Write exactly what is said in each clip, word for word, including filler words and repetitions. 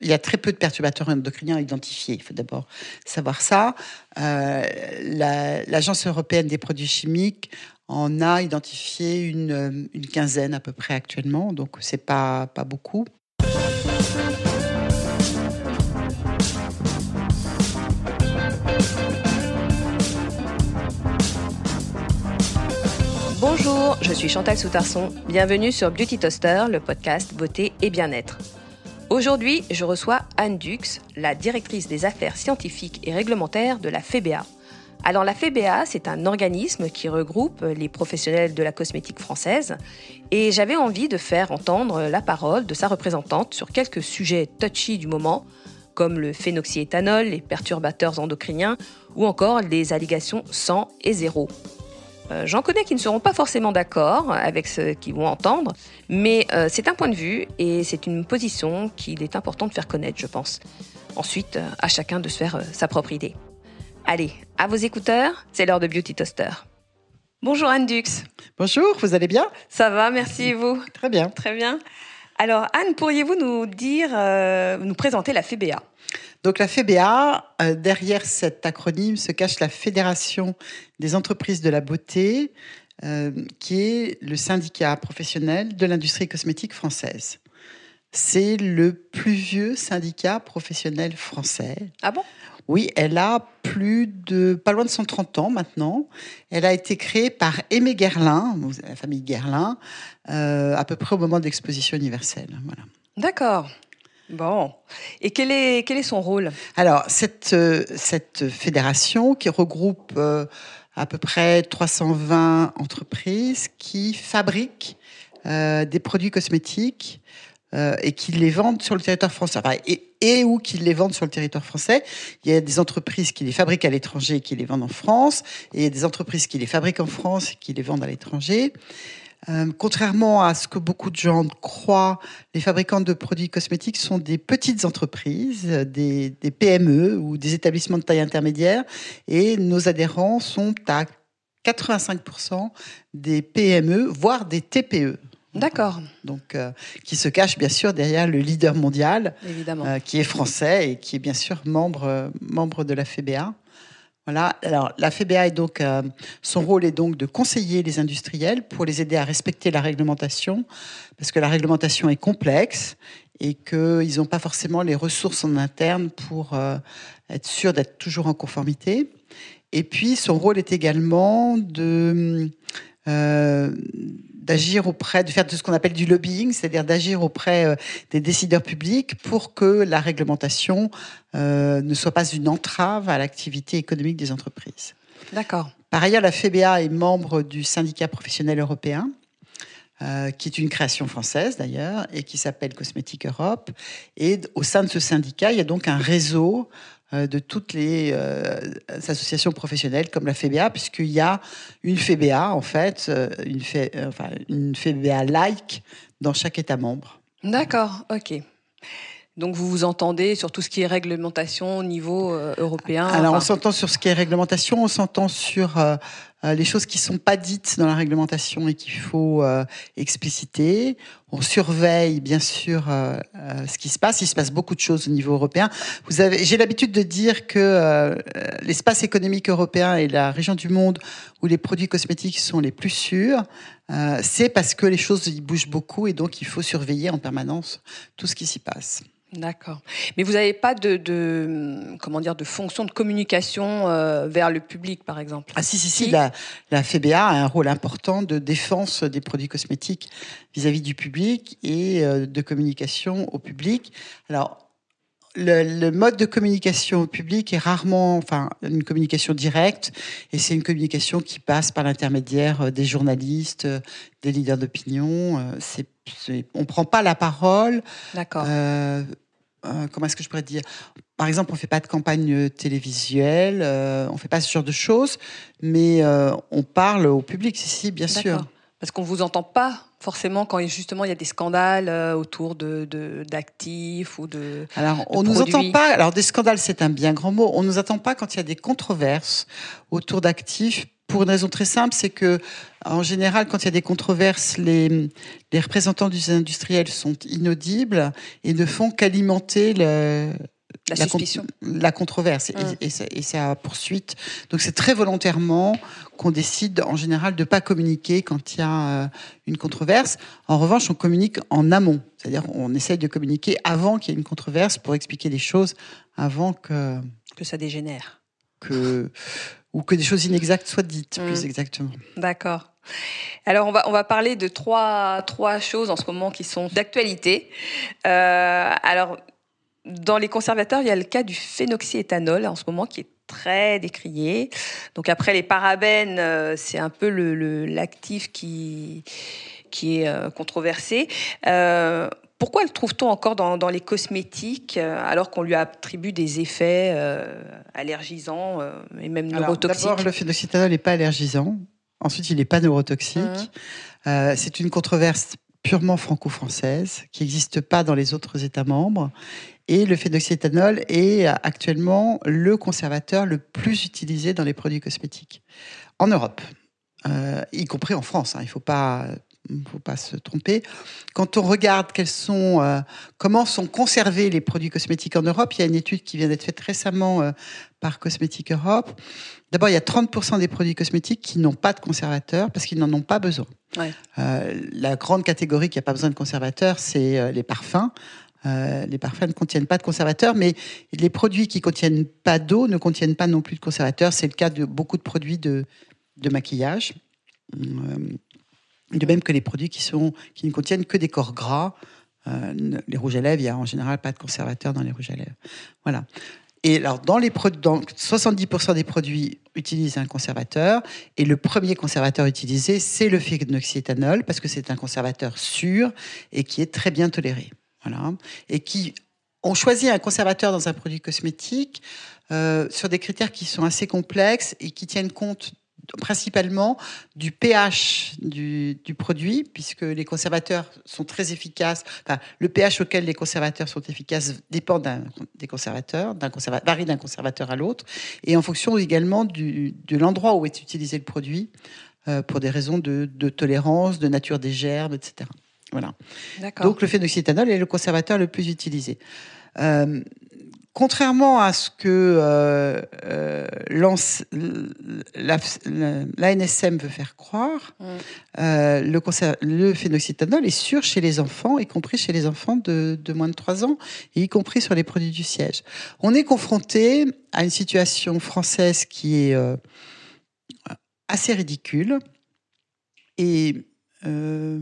il y a très peu de perturbateurs endocriniens identifiés. Il faut d'abord savoir ça. Euh, la, l'Agence européenne des produits chimiques en a identifié une, une quinzaine à peu près actuellement, donc c'est pas, pas beaucoup. Bonjour, je suis Chantal Soutarson. Bienvenue sur Beauty Toaster, le podcast beauté et bien-être. Aujourd'hui, je reçois Anne Dux, la directrice des affaires scientifiques et réglementaires de la F E B A. Alors la F E B A, c'est un organisme qui regroupe les professionnels de la cosmétique française et j'avais envie de faire entendre la parole de sa représentante sur quelques sujets touchy du moment, comme le phénoxyéthanol, les perturbateurs endocriniens ou encore les allégations cent et zéro. Euh, j'en connais qui ne seront pas forcément d'accord avec ce qu'ils vont entendre, mais euh, c'est un point de vue et c'est une position qu'il est important de faire connaître, je pense. Ensuite, euh, à chacun de se faire euh, sa propre idée. Allez, à vos écouteurs, c'est l'heure de Beauty Toaster. Bonjour Anne Dux. Bonjour, vous allez bien ? Ça va, merci et vous ? Très bien. Très bien. Alors Anne, pourriez-vous nous dire, euh, nous présenter la F E B A ? Donc la F E B A, euh, derrière cet acronyme se cache la Fédération des entreprises de la beauté, euh, qui est le syndicat professionnel de l'industrie cosmétique française. C'est le plus vieux syndicat professionnel français. Ah bon ? Oui, elle a plus de, pas loin de cent trente ans maintenant. Elle a été créée par Aimé Guerlain, la famille Guerlain, euh, à peu près au moment de l'exposition universelle. Voilà. D'accord. Bon. Et quel est, quel est son rôle ? Alors, cette, euh, cette fédération qui regroupe euh, à peu près trois cent vingt entreprises qui fabriquent euh, des produits cosmétiques euh, et qui les vendent sur le territoire français. Enfin, et, et ou qui les vendent sur le territoire français. Il y a des entreprises qui les fabriquent à l'étranger et qui les vendent en France. Et il y a des entreprises qui les fabriquent en France et qui les vendent à l'étranger. Euh, contrairement à ce que beaucoup de gens croient, les fabricants de produits cosmétiques sont des petites entreprises, des, des P M E ou des établissements de taille intermédiaire, et nos adhérents sont à quatre-vingt-cinq pour cent des P M E, voire des T P E. D'accord. Donc, euh, qui se cache bien sûr derrière le leader mondial, Évidemment. Euh, qui est français et qui est bien sûr membre, euh, membre de la F E B A. Voilà. Alors, la F E B A est donc, euh, son rôle est donc de conseiller les industriels pour les aider à respecter la réglementation, parce que la réglementation est complexe et qu'ils n'ont pas forcément les ressources en interne pour euh, être sûrs d'être toujours en conformité. Et puis, son rôle est également de euh, d'agir auprès, de faire de ce qu'on appelle du lobbying, c'est-à-dire d'agir auprès euh, des décideurs publics pour que la réglementation euh, ne soit pas une entrave à l'activité économique des entreprises. D'accord. Par ailleurs, la F E B A est membre du syndicat professionnel européen, euh, qui est une création française d'ailleurs, et qui s'appelle Cosmétique Europe. Et au sein de ce syndicat, il y a donc un réseau de toutes les euh, associations professionnelles comme la F E B A, puisqu'il y a une F E B A, en fait, une, F E, enfin, une F E B A-like dans chaque État membre. D'accord, ok. Donc vous vous entendez sur tout ce qui est réglementation au niveau euh, européen. Alors enfin... on s'entend sur ce qui est réglementation, on s'entend sur euh, les choses qui ne sont pas dites dans la réglementation et qu'il faut euh, expliciter. On surveille bien sûr euh, euh, ce qui se passe. Il se passe beaucoup de choses au niveau européen. Vous avez, j'ai l'habitude de dire que euh, l'espace économique européen est la région du monde où les produits cosmétiques sont les plus sûrs. Euh, c'est parce que les choses y bougent beaucoup et donc il faut surveiller en permanence tout ce qui s'y passe. D'accord. Mais vous n'avez pas de, de, comment dire, de fonction de communication euh, vers le public, par exemple ? Ah si, si, si. si. La, la F E B A a un rôle important de défense des produits cosmétiques vis-à-vis du public et euh, de communication au public. Alors, le, le mode de communication au public est rarement, enfin, une communication directe, et c'est une communication qui passe par l'intermédiaire des journalistes, des leaders d'opinion. C'est, c'est, on ne prend pas la parole. D'accord. Euh, euh, comment est-ce que je pourrais dire ? Par exemple, on ne fait pas de campagne télévisuelle, euh, on ne fait pas ce genre de choses, mais euh, on parle au public, si, si, bien D'accord. sûr. Parce qu'on ne vous entend pas forcément quand justement il y a des scandales euh, autour de, de, d'actifs ou de Alors, de on ne nous produits. entend pas. Alors, des scandales, c'est un bien grand mot. On ne nous attend pas quand il y a des controverses autour d'actifs pour une raison très simple, c'est que en général, quand il y a des controverses, les, les représentants des industriels sont inaudibles et ne font qu'alimenter le, la, la, suspicion. la controverse Mmh. et, et, sa, et sa poursuite. Donc c'est très volontairement qu'on décide en général de ne pas communiquer quand il y a euh, une controverse. En revanche, on communique en amont, c'est-à-dire on essaye de communiquer avant qu'il y ait une controverse pour expliquer les choses avant que que ça dégénère. Que ou que des choses inexactes soient dites, mmh. plus exactement. D'accord. Alors, on va, on va parler de trois, trois choses en ce moment qui sont d'actualité. Euh, alors, dans les conservateurs, il y a le cas du phénoxyéthanol en ce moment qui est très décrié. Donc, après les parabènes, euh, c'est un peu le, le, l'actif qui, qui est euh, controversé. Euh, Pourquoi le trouve-t-on encore dans, dans les cosmétiques euh, alors qu'on lui attribue des effets euh, allergisants euh, et même neurotoxiques? Alors, d'abord, le phénoxyéthanol n'est pas allergisant. Ensuite, il n'est pas neurotoxique. Mmh. Euh, c'est une controverse purement franco-française qui n'existe pas dans les autres États membres. Et le phénoxyéthanol est actuellement le conservateur le plus utilisé dans les produits cosmétiques en Europe, euh, y compris en France. Hein, il ne faut pas... Il ne faut pas se tromper. Quand on regarde quels sont, euh, comment sont conservés les produits cosmétiques en Europe, il y a une étude qui vient d'être faite récemment euh, par Cosmétique Europe. D'abord, il y a trente pour cent des produits cosmétiques qui n'ont pas de conservateur parce qu'ils n'en ont pas besoin. Ouais. Euh, la grande catégorie qui n'a pas besoin de conservateur, c'est euh, les parfums. Euh, les parfums ne contiennent pas de conservateur, mais les produits qui ne contiennent pas d'eau ne contiennent pas non plus de conservateur. C'est le cas de beaucoup de produits de, de maquillage. Euh, De même que les produits qui, sont, qui ne contiennent que des corps gras. Euh, les rouges à lèvres, il n'y a en général pas de conservateur dans les rouges à lèvres. Voilà. Et alors, dans les pro- dans soixante-dix pour cent des produits utilisent un conservateur. Et le premier conservateur utilisé, c'est le phénoxyéthanol, parce que c'est un conservateur sûr et qui est très bien toléré. Voilà. Et qui ont choisi un conservateur dans un produit cosmétique euh, sur des critères qui sont assez complexes et qui tiennent compte principalement du pH du, du produit, puisque les conservateurs sont très efficaces. Enfin, le pH auquel les conservateurs sont efficaces dépend d'un, des conservateurs, d'un conservateur, varie d'un conservateur à l'autre, et en fonction également du, de l'endroit où est utilisé le produit, euh, pour des raisons de, de tolérance, de nature des germes, et cetera. Voilà. D'accord. Donc le phénoxyéthanol est le conservateur le plus utilisé. Euh, Contrairement à ce que euh, euh, l'A N S M veut faire croire, mmh. euh, le, conser- le phénoxyéthanol est sûr chez les enfants, y compris chez les enfants de, de moins de trois ans, et y compris sur les produits du siège. On est confronté à une situation française qui est euh, assez ridicule et... Euh,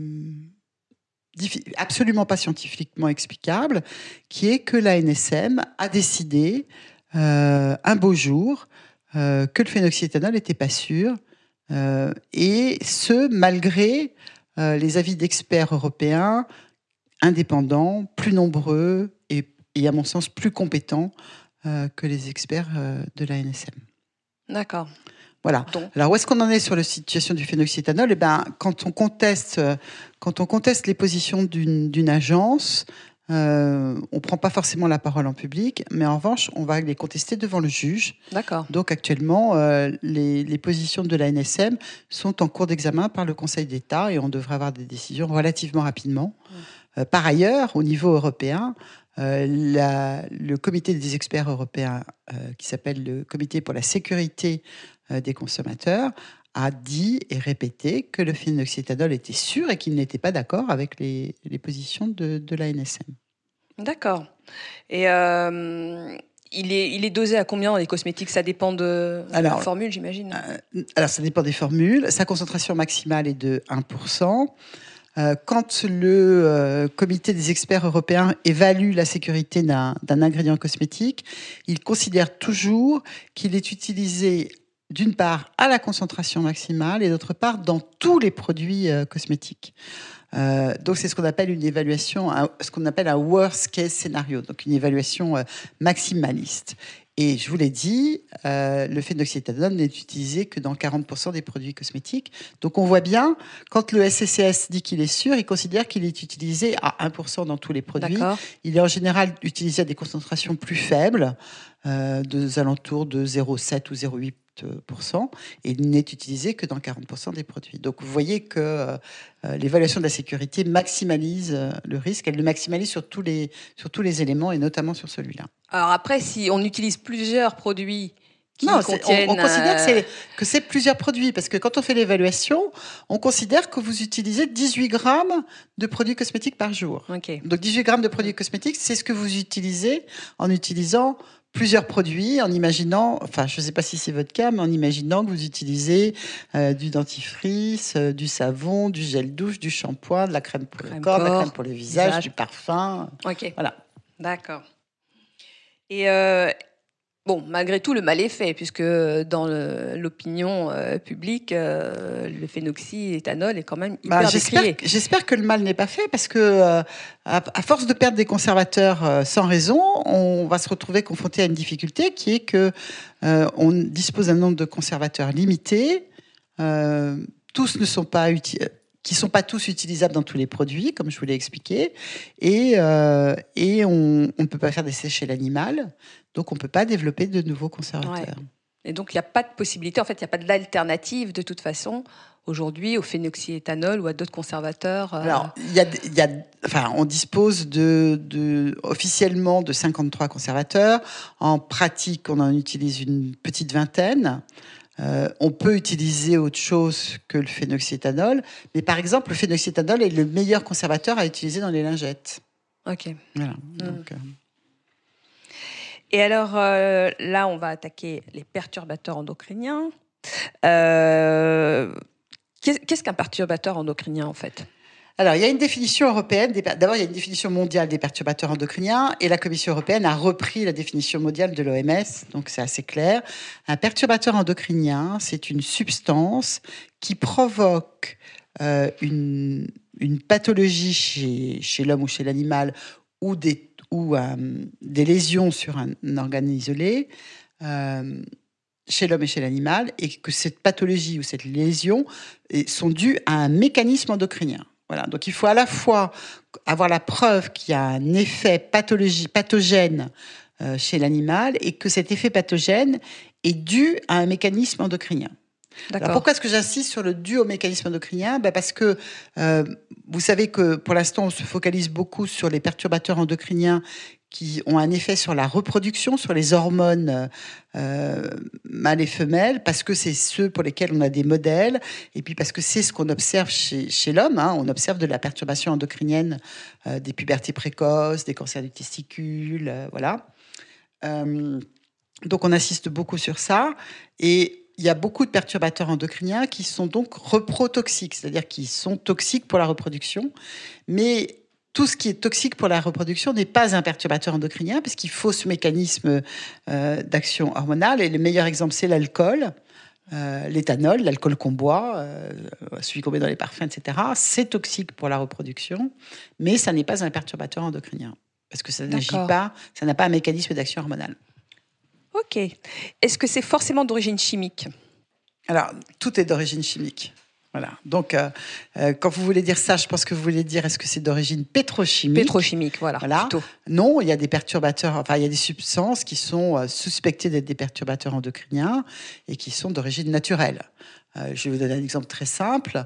absolument pas scientifiquement explicable, qui est que l'A N S M a décidé euh, un beau jour euh, que le phénoxyéthanol n'était pas sûr, euh, et ce, malgré euh, les avis d'experts européens indépendants, plus nombreux et, et à mon sens plus compétents euh, que les experts euh, de l'A N S M. D'accord. Voilà. Donc. Alors, où est-ce qu'on en est sur la situation du phénoxyéthanol ? Eh ben, quand on conteste, quand on conteste les positions d'une, d'une agence, euh, on ne prend pas forcément la parole en public, mais en revanche, on va les contester devant le juge. D'accord. Donc, actuellement, euh, les, les positions de l'A N S M sont en cours d'examen par le Conseil d'État et on devrait avoir des décisions relativement rapidement. Mmh. Euh, par ailleurs, au niveau européen, Euh, la, le comité des experts européens, euh, qui s'appelle le Comité pour la sécurité euh, des consommateurs, a dit et répété que le phénoxyéthanol était sûr et qu'il n'était pas d'accord avec les, les positions de, de l'A N S M. D'accord. Et euh, il, est, il est dosé à combien les cosmétiques ? Ça dépend de alors, la formule, j'imagine. Euh, alors, ça dépend des formules. Sa concentration maximale est de un pour cent. Quand le euh, comité des experts européens évalue la sécurité d'un, d'un ingrédient cosmétique, il considère toujours qu'il est utilisé d'une part à la concentration maximale et d'autre part dans tous les produits euh, cosmétiques. Euh, donc c'est ce qu'on appelle une évaluation, un, ce qu'on appelle un worst case scénario, donc une évaluation euh, maximaliste. Et je vous l'ai dit, euh, le phénoxyéthanol n'est utilisé que dans quarante pour cent des produits cosmétiques. Donc on voit bien, quand le S C C S dit qu'il est sûr, il considère qu'il est utilisé à un pour cent dans tous les produits. D'accord. Il est en général utilisé à des concentrations plus faibles, euh, de alentours de zéro virgule sept ou zéro virgule huit quarante pour cent et il n'est utilisé que dans quarante pour cent des produits. Donc vous voyez que euh, l'évaluation de la sécurité maximalise euh, le risque, elle le maximalise sur tous les, sur tous les éléments et notamment sur celui-là. Alors après, si on utilise plusieurs produits qui non, contiennent... on, on considère que c'est, euh, que c'est plusieurs produits, parce que quand on fait l'évaluation, on considère que vous utilisez dix-huit grammes de produits cosmétiques par jour. Ok. Donc dix-huit grammes de produits cosmétiques, c'est ce que vous utilisez en utilisant plusieurs produits, en imaginant, enfin je ne sais pas si c'est votre cas, mais en imaginant que vous utilisez euh, du dentifrice, euh, du savon, du gel douche, du shampoing, de la crème pour Crème le corps, de la corps, crème pour le visage, visage. du parfum. Ok. Voilà. D'accord. Et... Euh... Bon, malgré tout, le mal est fait, puisque dans le, l'opinion euh, publique, euh, le phénoxyéthanol est quand même hyper bah, j'espère, décrié. j'espère que le mal n'est pas fait, parce que euh, à, à force de perdre des conservateurs euh, sans raison, on va se retrouver confronté à une difficulté qui est que euh, on dispose d'un nombre de conservateurs limité. Euh, tous ne sont pas utilisés. Qui sont pas tous utilisables dans tous les produits, comme je vous l'ai expliqué, et, euh, et on ne peut pas faire d'essais chez l'animal, donc on ne peut pas développer de nouveaux conservateurs. Ouais. Et donc il n'y a pas de possibilité, en fait, il n'y a pas d'alternative de toute façon aujourd'hui au phénoxyéthanol ou à d'autres conservateurs. Euh... Alors, il y a, il y a, enfin, on dispose de, de, officiellement de cinquante-trois conservateurs. En pratique, on en utilise une petite vingtaine. Euh, on peut utiliser autre chose que le phénoxyéthanol, mais par exemple, le phénoxyéthanol est le meilleur conservateur à utiliser dans les lingettes. Ok. Voilà. Mmh. Donc, euh... Et alors, euh, là, on va attaquer les perturbateurs endocriniens. Euh, qu'est-ce qu'un perturbateur endocrinien, en fait ? Alors, il y a une définition européenne. Des, d'abord, il y a une définition mondiale des perturbateurs endocriniens et la Commission européenne a repris la définition mondiale de l'O M S, donc c'est assez clair. Un perturbateur endocrinien, c'est une substance qui provoque euh, une, une pathologie chez, chez l'homme ou chez l'animal ou des, ou, euh, des lésions sur un, un organe isolé euh, chez l'homme et chez l'animal, et que cette pathologie ou cette lésion sont dues à un mécanisme endocrinien. Voilà, donc il faut à la fois avoir la preuve qu'il y a un effet pathologie, pathogène euh, chez l'animal et que cet effet pathogène est dû à un mécanisme endocrinien. D'accord. Alors pourquoi est-ce que j'insiste sur le dû au mécanisme endocrinien ? Ben parce que euh, vous savez que pour l'instant on se focalise beaucoup sur les perturbateurs endocriniens qui ont un effet sur la reproduction, sur les hormones euh, mâles et femelles, parce que c'est ceux pour lesquels on a des modèles, et puis parce que c'est ce qu'on observe chez, chez l'homme. Hein. On observe de la perturbation endocrinienne, euh, des pubertés précoces, des cancers du testicule, euh, voilà. Euh, donc on insiste beaucoup sur ça, et il y a beaucoup de perturbateurs endocriniens qui sont donc reprotoxiques, c'est-à-dire qui sont toxiques pour la reproduction, mais tout ce qui est toxique pour la reproduction n'est pas un perturbateur endocrinien parce qu'il faut ce mécanisme euh, d'action hormonale. Et le meilleur exemple, c'est l'alcool, euh, l'éthanol, l'alcool qu'on boit, euh, celui qu'on met dans les parfums, et cetera. C'est toxique pour la reproduction, mais ça n'est pas un perturbateur endocrinien parce que ça n'agit pas, ça n'a pas un mécanisme d'action hormonale. Ok. Est-ce que c'est forcément d'origine chimique ? Alors, tout est d'origine chimique. Voilà. Donc, euh, euh, quand vous voulez dire ça, je pense que vous voulez dire est-ce que c'est d'origine pétrochimique ? Pétrochimique, voilà. Voilà. Plutôt. Non, il y a des perturbateurs, enfin, il y a des substances qui sont euh, suspectées d'être des perturbateurs endocriniens et qui sont d'origine naturelle. Euh, je vais vous donner un exemple très simple.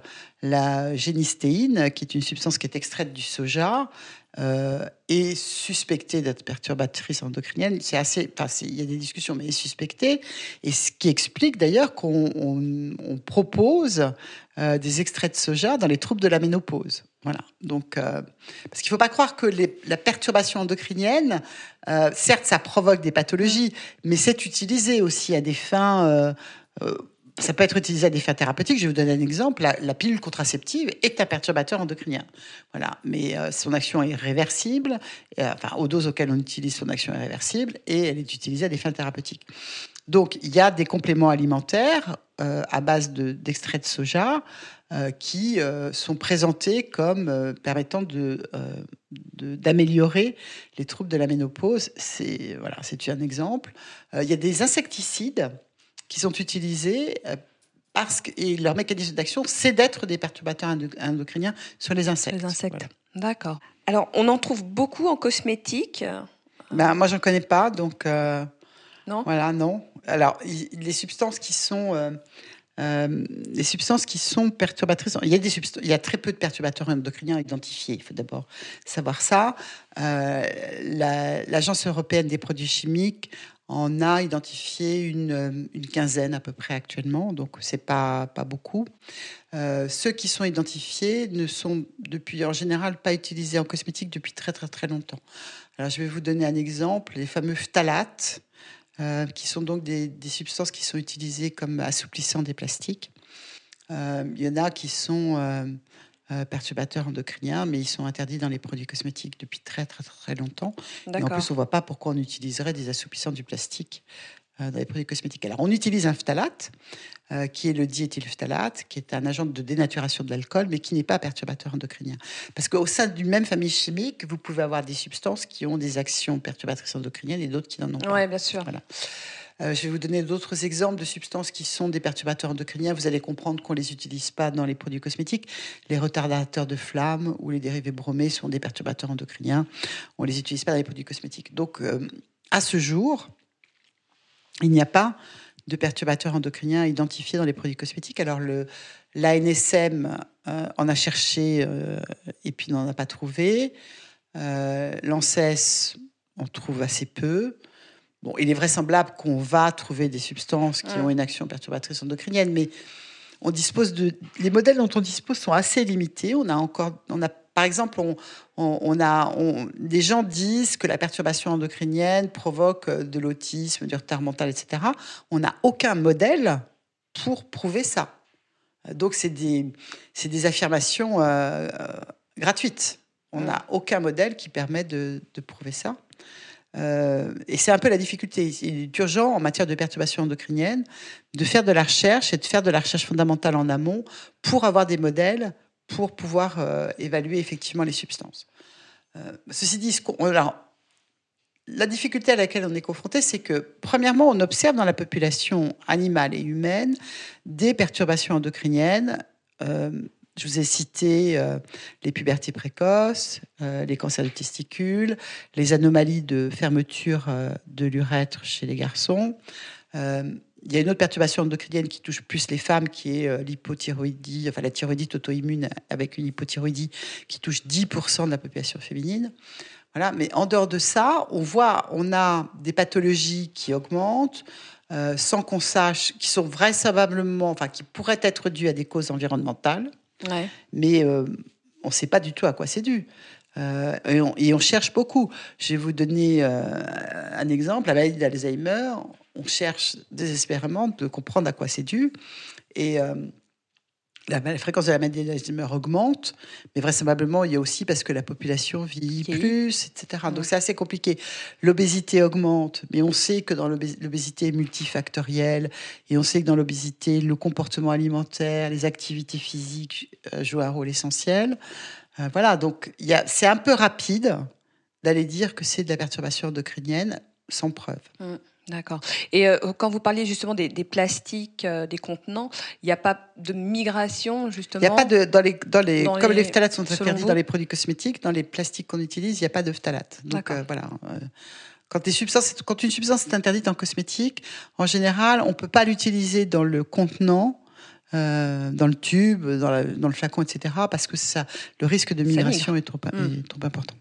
La génistéine, qui est une substance qui est extraite du soja, euh, est suspectée d'être perturbatrice endocrinienne. C'est assez, enfin, c'est, il y a des discussions, mais est suspectée. Et ce qui explique d'ailleurs qu'on on, on propose euh, des extraits de soja dans les troubles de la ménopause. Voilà. Donc, euh, parce qu'il ne faut pas croire que les, la perturbation endocrinienne, euh, certes, ça provoque des pathologies, mais c'est utilisé aussi à des fins. Euh, euh, Ça peut être utilisé à des fins thérapeutiques. Je vais vous donner un exemple. La, la pilule contraceptive est un perturbateur endocrinien. Voilà. Mais euh, son action est réversible. Et, euh, enfin, aux doses auxquelles on utilise, son action est réversible. Et elle est utilisée à des fins thérapeutiques. Donc, il y a des compléments alimentaires euh, à base de, d'extraits de soja euh, qui euh, sont présentés comme euh, permettant de, euh, de, d'améliorer les troubles de la ménopause. C'est, voilà, c'est un exemple. Euh, il y a des insecticides qui sont utilisés parce que et leur mécanisme d'action, c'est d'être des perturbateurs endocriniens sur les insectes. Les insectes, voilà. D'accord. Alors, on en trouve beaucoup en cosmétique. Ben, moi, j'en connais pas, donc... Euh... Non ? Voilà, non. Alors, il, les substances qui sont... Euh, Euh, les substances qui sont perturbatrices, il y a, des subst- il y a très peu de perturbateurs endocriniens identifiés, il faut d'abord savoir ça. Euh, la, L'Agence européenne des produits chimiques en a identifié une, une quinzaine à peu près actuellement, donc c'est pas, pas beaucoup. Euh, ceux qui sont identifiés ne sont depuis en général pas utilisés en cosmétique depuis très très très longtemps. Alors je vais vous donner un exemple, les fameux phtalates. Euh, qui sont donc des, des substances qui sont utilisées comme assouplissants des plastiques. Euh, il y en a qui sont euh, euh, perturbateurs endocriniens, mais ils sont interdits dans les produits cosmétiques depuis très très très longtemps. D'accord. Et en plus, on ne voit pas pourquoi on utiliserait des assouplissants du plastique euh, dans les produits cosmétiques. Alors, on utilise un phthalate, euh, qui est le diéthylphtalate, qui est un agent de dénaturation de l'alcool, mais qui n'est pas perturbateur endocrinien. Parce qu'au sein d'une même famille chimique, vous pouvez avoir des substances qui ont des actions perturbatrices endocriniennes et d'autres qui n'en ont pas. Oui, bien sûr. Voilà. Euh, je vais vous donner d'autres exemples de substances qui sont des perturbateurs endocriniens. Vous allez comprendre qu'on ne les utilise pas dans les produits cosmétiques. Les retardateurs de flamme ou les dérivés bromés sont des perturbateurs endocriniens. On ne les utilise pas dans les produits cosmétiques. Donc, euh, à ce jour, il n'y a pas de perturbateurs endocriniens identifiés dans les produits cosmétiques. Alors, le, l'A N S M euh, en a cherché euh, et puis n'en a pas trouvé. Euh, L'ANSES, on trouve assez peu. Bon, il est vraisemblable qu'on va trouver des substances qui ont une action perturbatrice endocrinienne, mais on dispose de, les modèles dont on dispose sont assez limités. On a encore, on a, par exemple, on, on, on a, on, des gens disent que la perturbation endocrinienne provoque de l'autisme, du retard mental, et cetera. On n'a aucun modèle pour prouver ça. Donc, c'est des, c'est des affirmations euh, gratuites. On n'a mmh. aucun modèle qui permet de, de prouver ça. Euh, et c'est un peu la difficulté. Il est urgent en matière de perturbation endocrinienne de faire de la recherche et de faire de la recherche fondamentale en amont pour avoir des modèles pour pouvoir euh, évaluer effectivement les substances. Euh, ceci dit, ce qu'on, alors, la difficulté à laquelle on est confronté, c'est que premièrement, on observe dans la population animale et humaine des perturbations endocriniennes. Euh, Je vous ai cité euh, les pubertés précoces, euh, les cancers de testicules, les anomalies de fermeture euh, de l'urètre chez les garçons. Euh, il y a une autre perturbation endocrinienne qui touche plus les femmes, qui est euh, l'hypothyroïdie, enfin la thyroïdite auto-immune avec une hypothyroïdie qui touche dix pour cent de la population féminine. Voilà. Mais en dehors de ça, on voit, on a des pathologies qui augmentent, euh, sans qu'on sache, qui sont vraisemblablement, enfin qui pourraient être dues à des causes environnementales. Ouais. Mais euh, on ne sait pas du tout à quoi c'est dû. Euh, et, on, et on cherche beaucoup. Je vais vous donner euh, un exemple. La maladie d'Alzheimer, on cherche désespérément de comprendre à quoi c'est dû. Et euh, la, la fréquence de la maladie d'Alzheimer augmente, mais vraisemblablement, il y a aussi parce que la population vieillit okay. plus, et cetera. Donc, c'est assez compliqué. L'obésité augmente, mais on sait que dans l'obésité, l'obésité est multifactorielle, et on sait que dans l'obésité, le comportement alimentaire, les activités physiques euh, jouent un rôle essentiel. Euh, voilà, donc il y a, c'est un peu rapide d'aller dire que c'est de la perturbation endocrinienne sans preuve. Mmh. D'accord. Et euh, quand vous parliez justement des, des plastiques, euh, des contenants, il n'y a pas de migration justement. Il n'y a pas de dans les dans les dans comme les, les phtalates sont interdits vous? Dans les produits cosmétiques, dans les plastiques qu'on utilise, il n'y a pas de phtalates. Donc euh, voilà. Euh, quand, les substances, quand une substance est interdite en cosmétique, en général, on peut pas l'utiliser dans le contenant. Euh, dans le tube, dans, la, dans le flacon, et cetera, parce que ça, le risque de migration est trop, mmh. est trop important.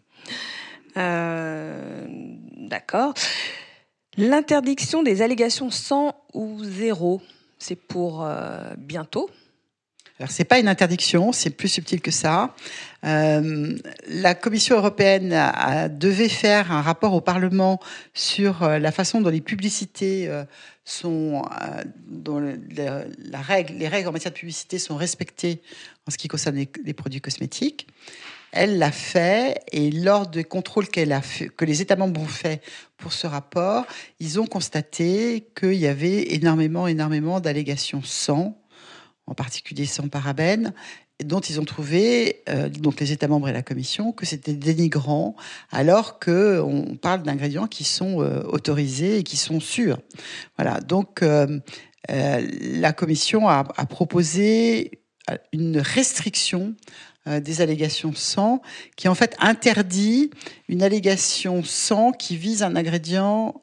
Euh, d'accord. L'interdiction des allégations cent ou zéro, c'est pour euh, bientôt ? Alors, c'est pas une interdiction, c'est plus subtil que ça. Euh, la Commission européenne a, a, devait faire un rapport au Parlement sur euh, la façon dont les publicités euh, sont, euh, dont le, la, la règle, les règles en matière de publicité sont respectées en ce qui concerne les, les produits cosmétiques. Elle l'a fait, et lors des contrôles qu'elle a fait, que les États membres ont fait pour ce rapport, ils ont constaté qu'il y avait énormément, énormément d'allégations sans, en particulier sans parabènes, dont ils ont trouvé, euh, donc les États membres et la Commission, que c'était dénigrant, alors qu'on parle d'ingrédients qui sont euh, autorisés et qui sont sûrs. Voilà, donc euh, euh, la Commission a, a proposé une restriction euh, des allégations sans, qui en fait interdit une allégation sans qui vise un ingrédient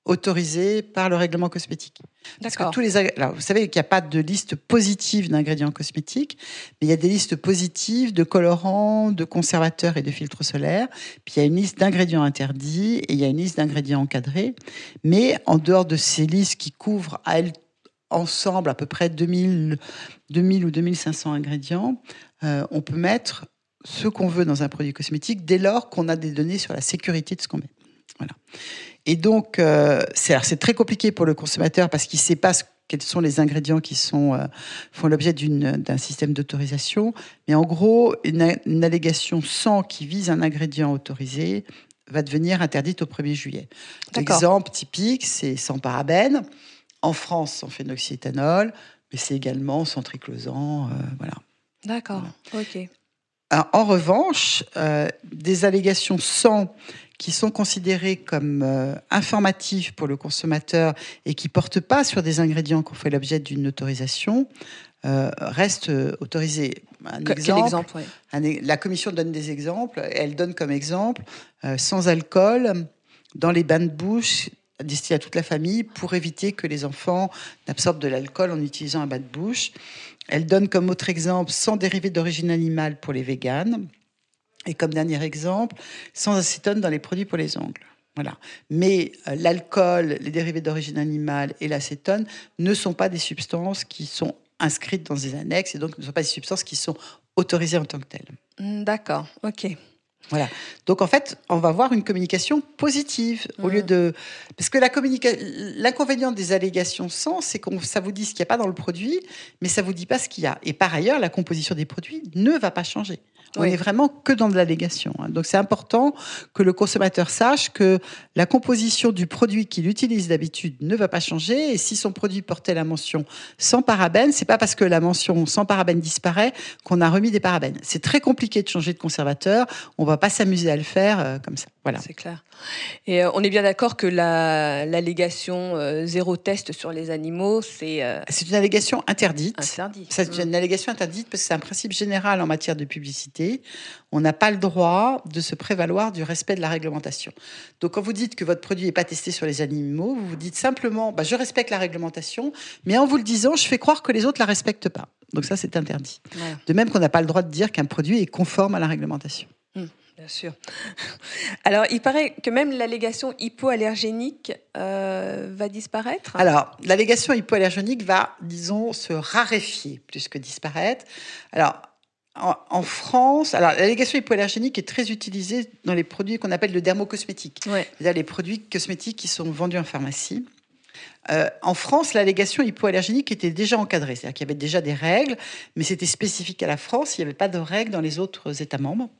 autorisés par le règlement cosmétique. Parce que D'accord. tous les, alors, vous savez qu'il n'y a pas de liste positive d'ingrédients cosmétiques, mais il y a des listes positives de colorants, de conservateurs et de filtres solaires. Puis il y a une liste d'ingrédients interdits et il y a une liste d'ingrédients encadrés. Mais en dehors de ces listes qui couvrent à elles ensemble à peu près deux mille, deux mille ou deux mille cinq cents ingrédients, euh, on peut mettre ce qu'on veut dans un produit cosmétique dès lors qu'on a des données sur la sécurité de ce qu'on met. Voilà. Et donc, euh, c'est, alors, c'est très compliqué pour le consommateur parce qu'il ne sait pas ce, quels sont les ingrédients qui sont, euh, font l'objet d'une, d'un système d'autorisation. Mais en gros, une, une allégation cent qui vise un ingrédient autorisé va devenir interdite au premier juillet. D'accord. L'exemple typique, c'est sans parabènes. En France, sans phénoxyéthanol, mais c'est également sans triclosan. Euh, voilà. D'accord, voilà. Ok. Alors, en revanche, euh, des allégations sans qui sont considérées comme euh, informatives pour le consommateur et qui ne portent pas sur des ingrédients qui ont fait l'objet d'une autorisation, euh, restent euh, autorisées. Un Que, exemple, quel exemple ouais. un, la Commission donne des exemples. Elle donne comme exemple euh, sans alcool dans les bains de bouche destiné à toute la famille pour éviter que les enfants n'absorbent de l'alcool en utilisant un bain de bouche. Elle donne comme autre exemple sans dérivés d'origine animale pour les véganes. Et comme dernier exemple, sans acétone dans les produits pour les ongles. Voilà. Mais euh, l'alcool, les dérivés d'origine animale et l'acétone ne sont pas des substances qui sont inscrites dans des annexes et donc ne sont pas des substances qui sont autorisées en tant que telles. D'accord, ok. Voilà. Donc en fait, on va avoir une communication positive mmh. au lieu de parce que la communication, l'inconvénient des allégations sans, c'est que ça vous dit ce qu'il n'y a pas dans le produit, mais ça vous dit pas ce qu'il y a. Et par ailleurs, la composition des produits ne va pas changer. On oui. est vraiment que dans de l'allégation. Donc c'est important que le consommateur sache que la composition du produit qu'il utilise d'habitude ne va pas changer. Et si son produit portait la mention sans parabènes, c'est pas parce que la mention sans parabènes disparaît qu'on a remis des parabènes. C'est très compliqué de changer de conservateur. On va pas s'amuser à le faire euh, comme ça. Voilà. C'est clair. Et euh, on est bien d'accord que la, l'allégation euh, zéro test sur les animaux, c'est... Euh... C'est une allégation interdite. Interdit. C'est mmh. une allégation interdite parce que c'est un principe général en matière de publicité. On n'a pas le droit de se prévaloir du respect de la réglementation. Donc quand vous dites que votre produit n'est pas testé sur les animaux, vous vous dites simplement bah, « je respecte la réglementation », mais en vous le disant, je fais croire que les autres ne la respectent pas. Donc ça, c'est interdit. Ouais. De même qu'on n'a pas le droit de dire qu'un produit est conforme à la réglementation. Mmh. Bien sûr. Alors, il paraît que même l'allégation hypoallergénique euh, va disparaître. Alors, l'allégation hypoallergénique va, disons, se raréfier plus que disparaître. Alors, en, en France, alors l'allégation hypoallergénique est très utilisée dans les produits qu'on appelle le dermocosmétique, ouais. c'est-à-dire les produits cosmétiques qui sont vendus en pharmacie. Euh, en France, l'allégation hypoallergénique était déjà encadrée, c'est-à-dire qu'il y avait déjà des règles, mais c'était spécifique à la France, il n'y avait pas de règles dans les autres États membres.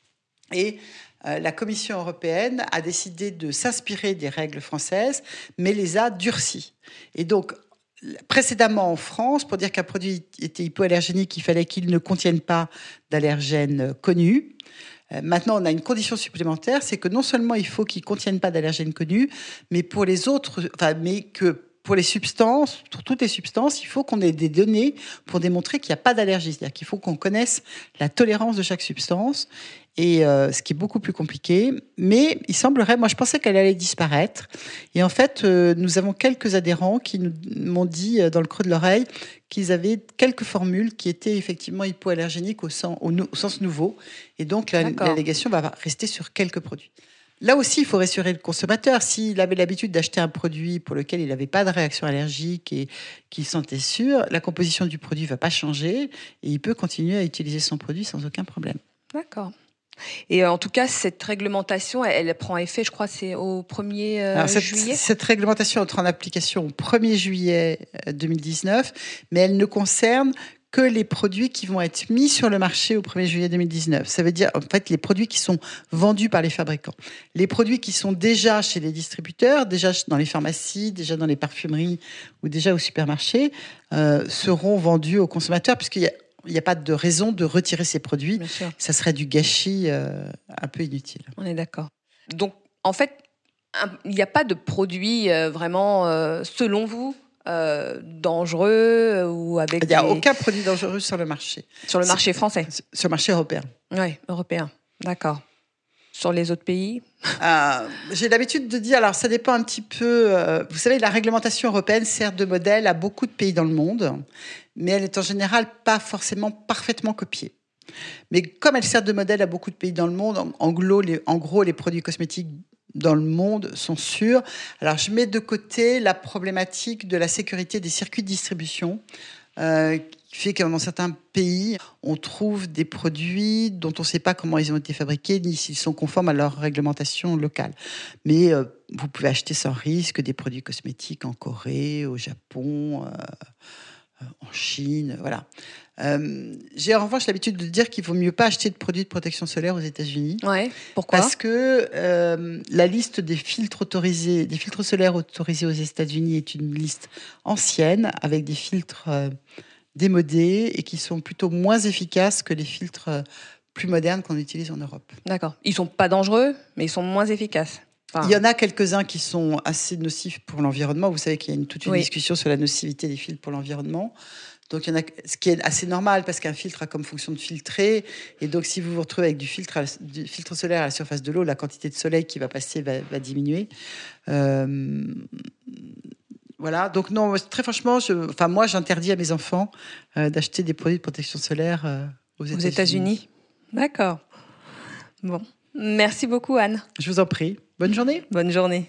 Et euh, la Commission européenne a décidé de s'inspirer des règles françaises, mais les a durcies. Et donc, précédemment en France, pour dire qu'un produit était hypoallergénique, il fallait qu'il ne contienne pas d'allergènes connus. Euh, maintenant, on a une condition supplémentaire, c'est que non seulement il faut qu'il ne contienne pas d'allergènes connus, mais pour les autres, enfin, mais que pour les substances, pour toutes les substances, il faut qu'on ait des données pour démontrer qu'il n'y a pas d'allergie. C'est-à-dire qu'il faut qu'on connaisse la tolérance de chaque substance. Et euh, ce qui est beaucoup plus compliqué. Mais il semblerait, moi je pensais qu'elle allait disparaître. Et en fait, euh, nous avons quelques adhérents qui nous m'ont dit euh, dans le creux de l'oreille qu'ils avaient quelques formules qui étaient effectivement hypoallergéniques au sens, au, au sens nouveau. Et donc la, l'allégation va rester sur quelques produits. Là aussi, il faut rassurer le consommateur. S'il avait l'habitude d'acheter un produit pour lequel il n'avait pas de réaction allergique et qu'il sentait sûr, la composition du produit ne va pas changer et il peut continuer à utiliser son produit sans aucun problème. D'accord. Et en tout cas, cette réglementation, elle, elle prend effet, je crois, c'est au premier euh, Alors, cette, juillet. Cette réglementation entre en application au premier juillet deux mille dix-neuf, mais elle ne concerne que les produits qui vont être mis sur le marché au premier juillet deux mille dix-neuf. Ça veut dire, en fait, les produits qui sont vendus par les fabricants. Les produits qui sont déjà chez les distributeurs, déjà dans les pharmacies, déjà dans les parfumeries ou déjà au supermarché, euh, seront vendus aux consommateurs, puisqu'il y a Il n'y a pas de raison de retirer ces produits. Ça serait du gâchis euh, un peu inutile. On est d'accord. Donc, en fait, il n'y a pas de produit euh, vraiment, euh, selon vous, euh, dangereux euh, ou avec. Il n'y a des... aucun produit dangereux sur le marché. Sur le marché français. Sur le marché européen. Oui, européen. D'accord. sur les autres pays ? euh, J'ai l'habitude de dire, alors ça dépend un petit peu, euh, vous savez, la réglementation européenne sert de modèle à beaucoup de pays dans le monde, mais elle est en général pas forcément parfaitement copiée. Mais comme elle sert de modèle à beaucoup de pays dans le monde, en, en, gros, les, en gros, les produits cosmétiques dans le monde sont sûrs. Alors, je mets de côté la problématique de la sécurité des circuits de distribution, euh, qui fait que dans certains pays, on trouve des produits dont on ne sait pas comment ils ont été fabriqués, ni s'ils sont conformes à leur réglementation locale. Mais euh, vous pouvez acheter sans risque des produits cosmétiques en Corée, au Japon, euh, en Chine, voilà. Euh, j'ai en revanche l'habitude de dire qu'il vaut mieux pas acheter de produits de protection solaire aux États-Unis. Ouais. Pourquoi ? Parce que euh, la liste des filtres autorisés, des filtres solaires autorisés aux États-Unis est une liste ancienne avec des filtres euh, démodés et qui sont plutôt moins efficaces que les filtres euh, plus modernes qu'on utilise en Europe. D'accord. Ils sont pas dangereux, mais ils sont moins efficaces. Enfin... Il y en a quelques-uns qui sont assez nocifs pour l'environnement. Vous savez qu'il y a une, toute une oui. discussion sur la nocivité des filtres pour l'environnement. Donc, il y en a, ce qui est assez normal parce qu'un filtre a comme fonction de filtrer. Et donc, si vous vous retrouvez avec du filtre, du filtre solaire à la surface de l'eau, la quantité de soleil qui va passer va, va diminuer. Euh, voilà. Donc, non, très franchement, je, enfin, moi, j'interdis à mes enfants euh, d'acheter des produits de protection solaire euh, aux États-Unis. Aux États-Unis. D'accord. Bon. Merci beaucoup, Anne. Je vous en prie. Bonne journée. Bonne journée.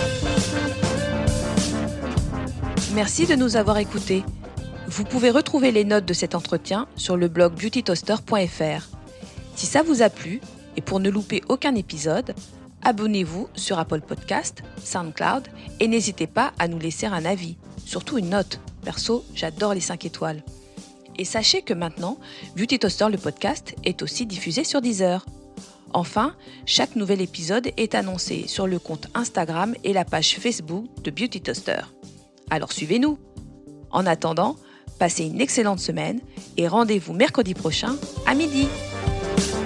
Merci de nous avoir écoutés. Vous pouvez retrouver les notes de cet entretien sur le blog beauty toaster point f r. Si ça vous a plu, et pour ne louper aucun épisode, abonnez-vous sur Apple Podcast, SoundCloud, et n'hésitez pas à nous laisser un avis, surtout une note. Perso, j'adore les cinq étoiles. Et sachez que maintenant, Beauty Toaster, le podcast, est aussi diffusé sur Deezer. Enfin, chaque nouvel épisode est annoncé sur le compte Instagram et la page Facebook de Beauty Toaster. Alors suivez-nous. En attendant, passez une excellente semaine et rendez-vous mercredi prochain à midi.